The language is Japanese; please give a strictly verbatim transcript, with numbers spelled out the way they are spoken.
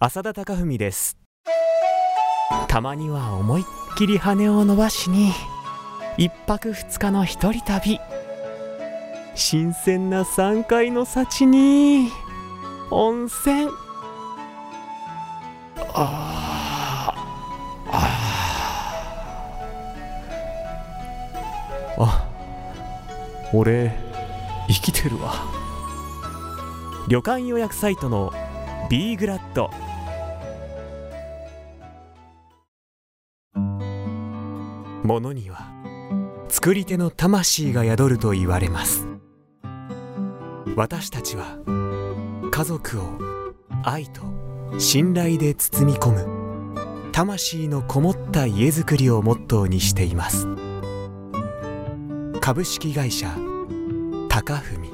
浅田貴文です。たまには思いっきり羽を伸ばしに一泊二日の一人旅、新鮮な山海の幸に温泉。あーあーあ、俺生きてるわ。旅館予約サイトの ビーグラッド。物には作り手の魂が宿ると言われます。私たちは家族を愛と信頼で包み込む魂のこもった家づくりをモットーにしています。株式会社貴文。